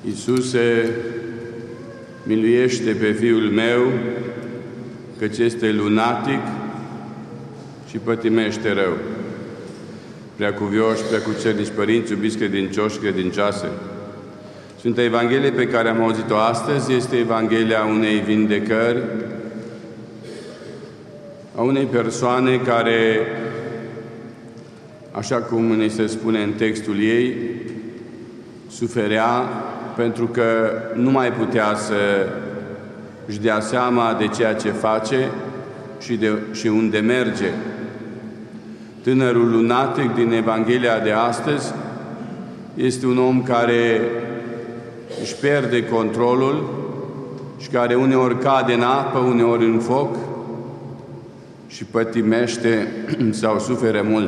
Iisuse, miluiește pe fiul meu, căci este lunatic și pătimește rău. Preacuvioși, preacucernici părinți, iubiți credincioși, credincioase, Sfânta Evanghelie pe care am auzit-o astăzi este Evanghelia unei vindecări, a unei persoane care, așa cum ne se spune în textul ei, suferea pentru că nu mai putea să își dea seama de ceea ce face și unde merge. Tânărul lunatic din Evanghelia de astăzi este un om care își pierde controlul și care uneori cade în apă, uneori în foc și pătimește sau suferă mult.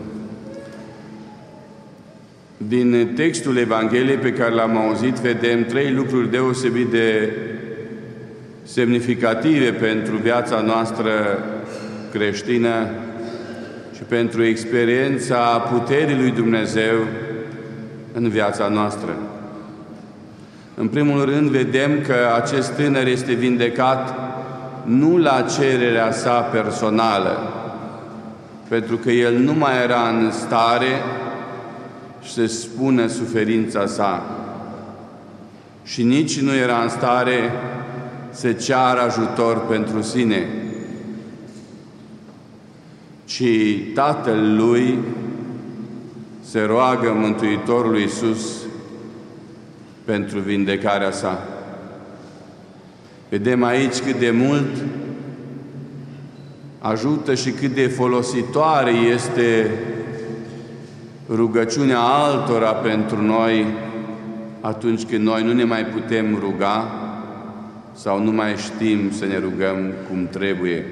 Din textul Evangheliei pe care l-am auzit, vedem trei lucruri deosebit de semnificative pentru viața noastră creștină și pentru experiența puterii lui Dumnezeu în viața noastră. În primul rând, vedem că acest tânăr este vindecat nu la cererea sa personală, pentru că el nu mai era în stare să spună suferința sa și nici nu era în stare să ceară ajutor pentru sine, ci Tatăl lui se roagă Mântuitorului Iisus pentru vindecarea sa. Vedem aici cât de mult ajută și cât de folositoare este rugăciunea altora pentru noi atunci când noi nu ne mai putem ruga sau nu mai știm să ne rugăm cum trebuie.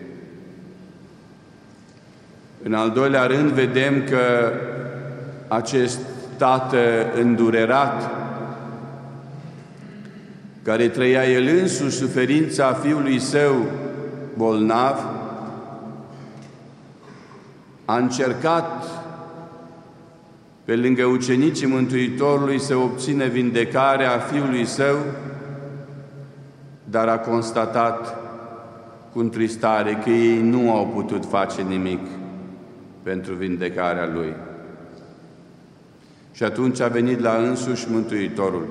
În al doilea rând, vedem că acest tată îndurerat, care trăia el însuși suferința fiului său bolnav, a încercat pe lângă ucenicii Mântuitorului să obțină vindecarea fiului său, dar a constatat cu întristare că ei nu au putut face nimic pentru vindecarea lui. Și atunci a venit la însuși Mântuitorul.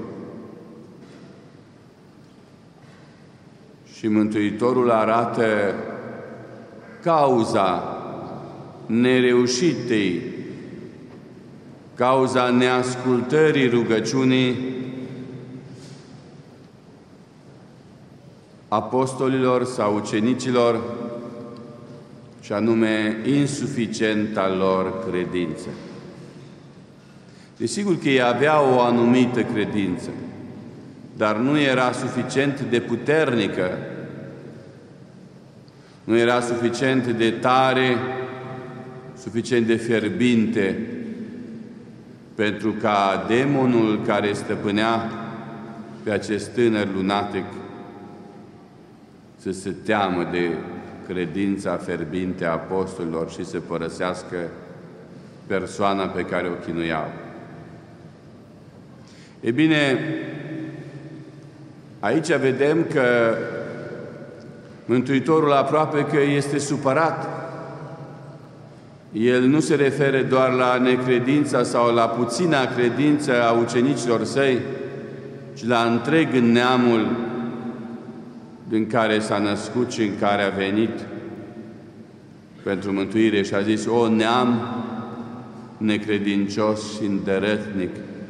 Și Mântuitorul arată cauza nereușitei, cauza neascultării rugăciunii apostolilor sau ucenicilor, și anume insuficienta lor credință. Desigur că ei aveau o anumită credință, dar nu era suficient de puternică, nu era suficient de tare, suficient de fierbinte, pentru ca demonul care stăpânea pe acest tânăr lunatic să se teamă de credința fierbinte a apostolilor și să părăsească persoana pe care o chinuiau. E bine, aici vedem că Mântuitorul aproape că este supărat. El nu se referă doar la necredința sau la puțina credință a ucenicilor săi, ci la întreg neamul din care s-a născut și în care a venit pentru mântuire, și a zis: o neam necredincios și îndărătnic,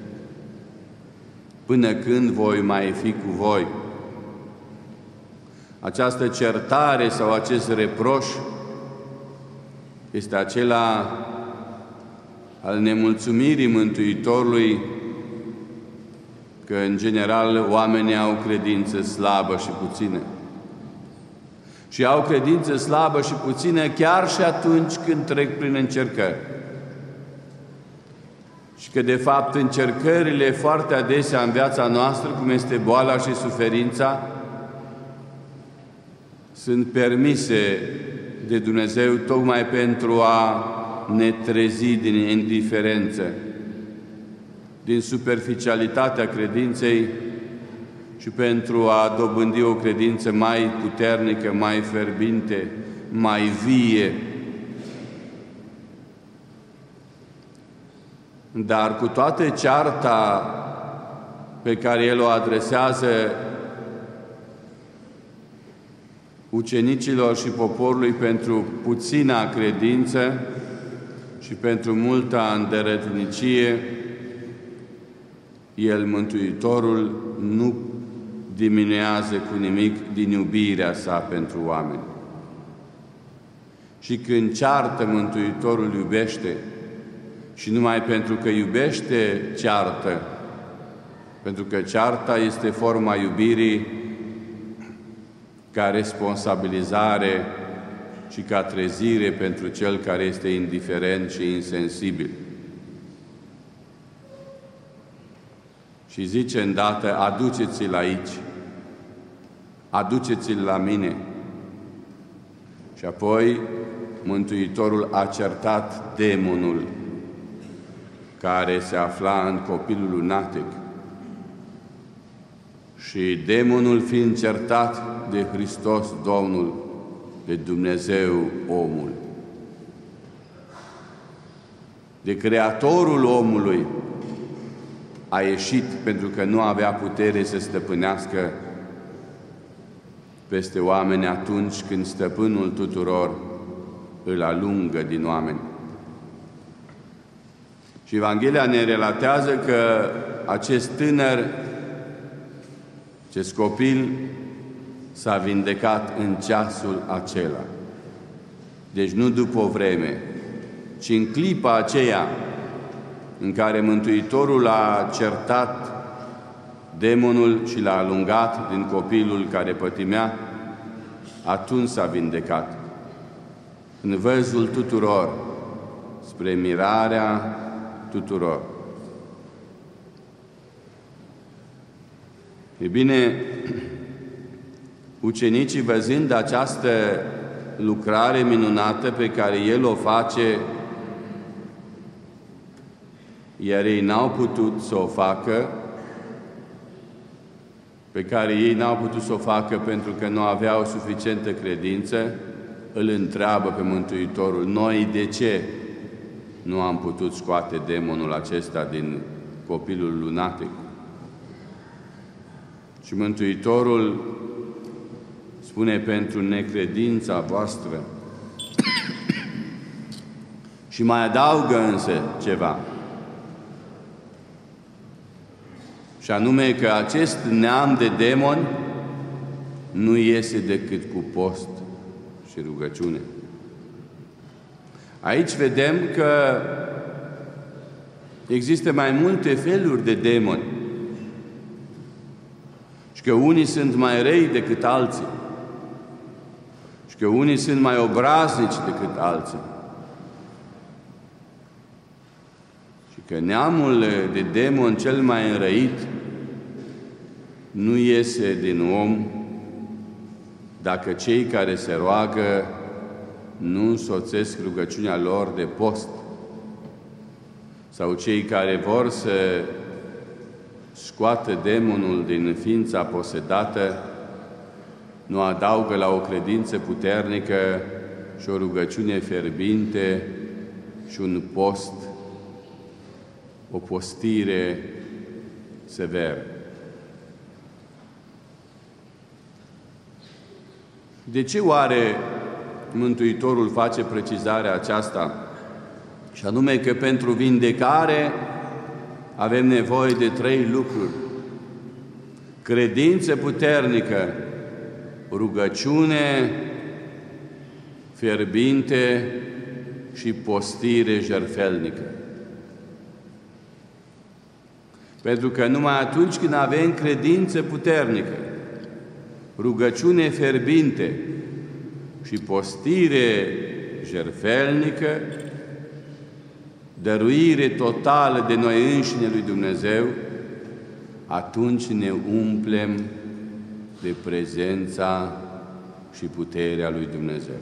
până când voi mai fi cu voi? Această certare sau acest reproș este acela al nemulțumirii Mântuitorului că, în general, oamenii au credință slabă și puțină. Și au credință slabă și puțină chiar și atunci când trec prin încercări. Și că, de fapt, încercările foarte adesea în viața noastră, cum este boala și suferința, sunt permise de Dumnezeu tocmai pentru a ne trezi din indiferență din superficialitatea credinței și pentru a dobândi o credință mai puternică, mai fierbinte, mai vie. Dar cu toată cearta pe care el o adresează ucenicilor și poporului pentru puțina credință și pentru multa îndeletnicie, el, Mântuitorul, nu diminuează cu nimic din iubirea sa pentru oameni. Și când ceartă, Mântuitorul iubește, și numai pentru că iubește, ceartă, pentru că cearta este forma iubirii ca responsabilizare și ca trezire pentru cel care este indiferent și insensibil. Și zice îndată, aduceți-l aici, aduceți-l la mine. Și apoi Mântuitorul a certat demonul care se afla în copilul lunatic. Și demonul fiind certat de Hristos Domnul, de Dumnezeu omul, de Creatorul omului, a ieșit pentru că nu avea putere să stăpânească peste oameni atunci când stăpânul tuturor îl alungă din oameni. Și Evanghelia ne relatează că acest tânăr, acest copil, s-a vindecat în ceasul acela. Deci nu după o vreme, ci în clipa aceea în care Mântuitorul a certat demonul și l-a alungat din copilul care pătimea, atunci s-a vindecat. În văzul tuturor, spre mirarea tuturor. E bine, ucenicii, văzând această lucrare minunată pe care El o face, iar ei n-au putut să o facă, pe care ei n-au putut să o facă pentru că nu aveau suficientă credință, îl întreabă pe Mântuitorul, noi de ce nu am putut scoate demonul acesta din copilul lunatic? Și Mântuitorul spune, pentru necredința voastră. Și mai adaugă însă ceva. Și anume că acest neam de demoni nu iese decât cu post și rugăciune. Aici vedem că există mai multe feluri de demoni și că unii sunt mai răi decât alții și că unii sunt mai obraznici decât alții și că neamul de demon cel mai înrăit nu iese din om dacă cei care se roagă nu însoțesc rugăciunea lor de post, sau cei care vor să scoată demonul din ființa posedată nu adaugă la o credință puternică și o rugăciune fierbinte și un post, o postire severă. De ce oare Mântuitorul face precizarea aceasta? Și anume că pentru vindecare avem nevoie de 3 lucruri. Credință puternică, rugăciune fierbinte și postire jertfelnică. Pentru că numai atunci când avem credință puternică, rugăciune fierbinte și postire jertfelnică, dăruire totală de noi înșine lui Dumnezeu, atunci ne umplem de prezența și puterea lui Dumnezeu.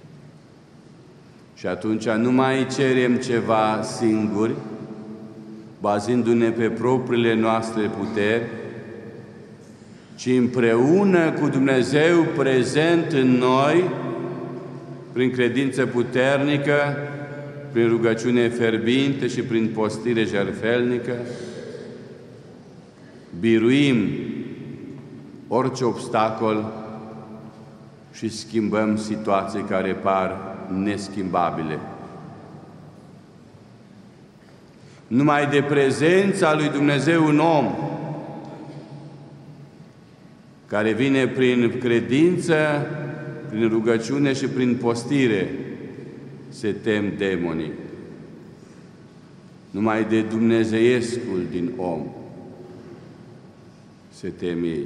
Și atunci nu mai cerem ceva singuri, bazându-ne pe propriile noastre puteri, ci împreună cu Dumnezeu prezent în noi, prin credință puternică, prin rugăciune fierbinte și prin postire jertfelnică, biruim orice obstacol și schimbăm situații care par neschimbabile. Numai de prezența lui Dumnezeu în om, care vine prin credință, prin rugăciune și prin postire, se tem demonii. Numai de dumnezeiescul din om se tem ei.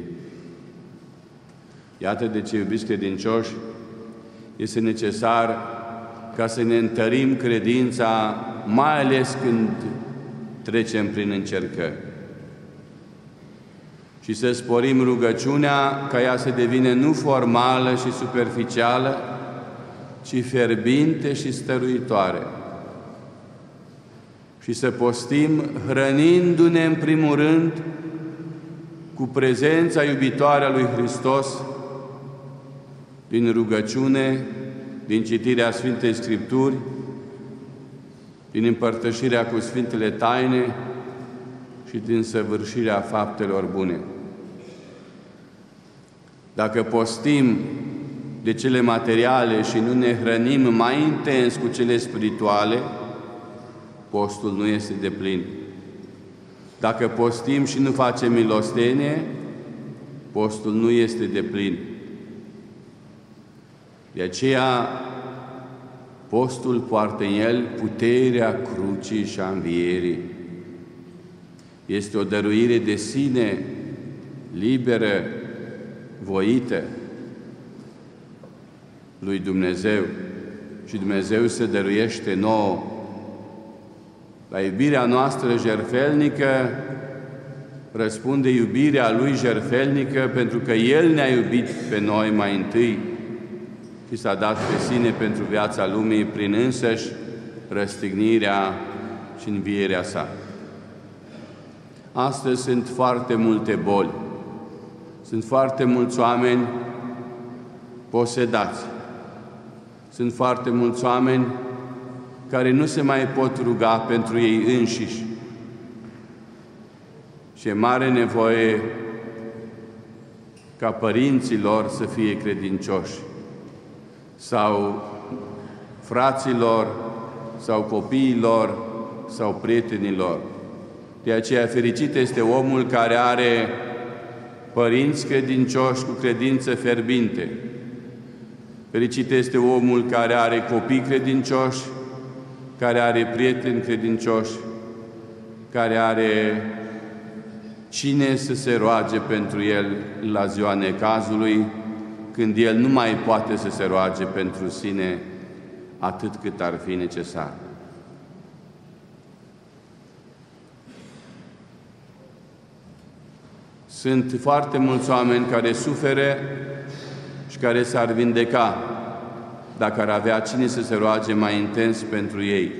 Iată de ce, iubiți credincioși, este necesar ca să ne întărim credința, mai ales când trecem prin încercări. Și să sporim rugăciunea ca ea să devină nu formală și superficială, ci fierbinte și stăruitoare. Și să postim hrănindu-ne în primul rând cu prezența iubitoare a lui Hristos, din rugăciune, din citirea Sfintei Scripturi, din împărtășirea cu Sfintele Taine și din săvârșirea faptelor bune. Dacă postim de cele materiale și nu ne hrănim mai intens cu cele spirituale, postul nu este deplin. Dacă postim și nu facem milostenie, postul nu este deplin. De aceea, postul poartă în el puterea crucii și a învierii. Este o dăruire de sine, liberă, voită lui Dumnezeu. Și Dumnezeu se dăruiește nouă. La iubirea noastră jertfelnică răspunde iubirea Lui jertfelnică, pentru că El ne-a iubit pe noi mai întâi și s-a dat pe sine pentru viața lumii prin însăși răstignirea și învierea sa. Astăzi sunt foarte multe boli. Sunt foarte mulți oameni posedați. Sunt foarte mulți oameni care nu se mai pot ruga pentru ei înșiși. Și e mare nevoie ca părinții lor să fie credincioși, sau fraților, sau copiilor, sau prietenilor. De aceea fericit este omul care are părinți credincioși cu credință fierbinte. Fericit este omul care are copii credincioși, care are prieteni credincioși, care are cine să se roage pentru el la ziua necazului, când el nu mai poate să se roage pentru sine atât cât ar fi necesar. Sunt foarte mulți oameni care suferă și care s-ar vindeca dacă ar avea cine să se roage mai intens pentru ei.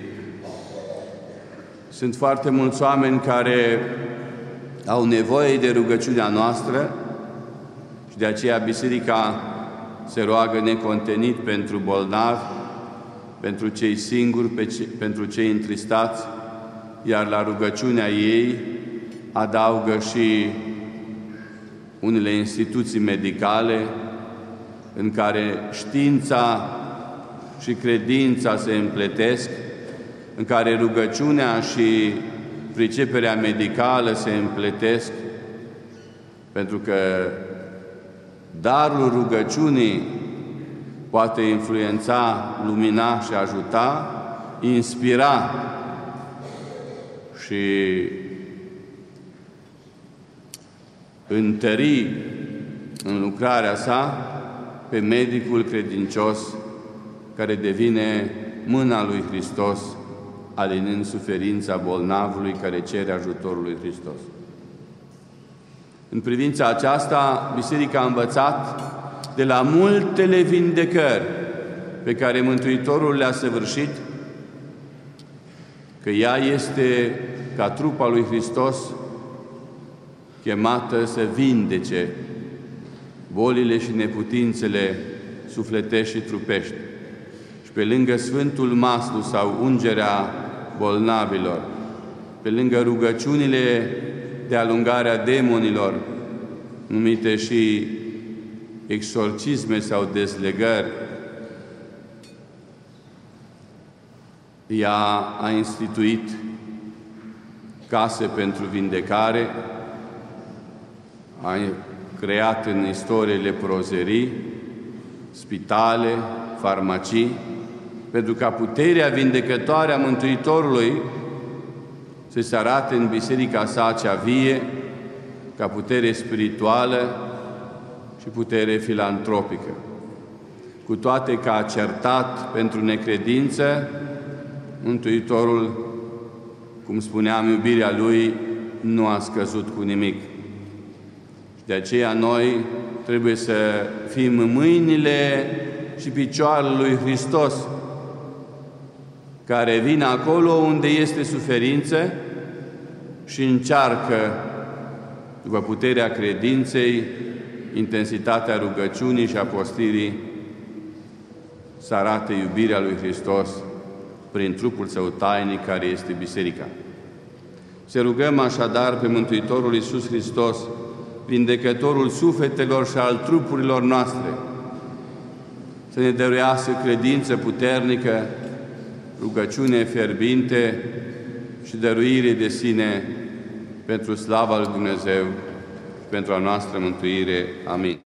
Sunt foarte mulți oameni care au nevoie de rugăciunea noastră și de aceea Biserica se roagă necontenit pentru bolnavi, pentru cei singuri, pentru cei întristați, iar la rugăciunea ei adaugă și unele instituții medicale în care știința și credința se împletesc, în care rugăciunea și priceperea medicală se împletesc, pentru că darul rugăciunii poate influența, lumina și ajuta, inspira și întări în lucrarea sa pe medicul credincios care devine mâna lui Hristos, alinând suferința bolnavului care cere ajutorul lui Hristos. În privința aceasta, Biserica a învățat de la multele vindecări pe care Mântuitorul le-a săvârșit, că ea este ca trup al lui Hristos, chemată să vindece bolile și neputințele sufletești și trupești. Și pe lângă Sfântul Maslu sau ungerea bolnavilor, pe lângă rugăciunile de alungare a demonilor, numite și exorcisme sau dezlegări, ea a instituit case pentru vindecare, a creat în istorie leprozerii, spitale, farmacii, pentru ca puterea vindecătoare a Mântuitorului să se arate în biserica sa cea vie, ca putere spirituală și putere filantropică. Cu toate că a certat pentru necredință, Mântuitorul, cum spuneam, iubirea Lui nu a scăzut cu nimic. De aceea noi trebuie să fim mâinile și picioarele lui Hristos, care vin acolo unde este suferință și încearcă, după puterea credinței, intensitatea rugăciunii și a postirii, să arate iubirea lui Hristos prin trupul Său tainic, care este Biserica. Să rugăm așadar pe Mântuitorul Iisus Hristos, vindecătorul sufletelor și al trupurilor noastre, să ne dăruiască credință puternică, rugăciune fierbinte și dăruire de sine pentru slava lui Dumnezeu și pentru a noastră mântuire. Amin.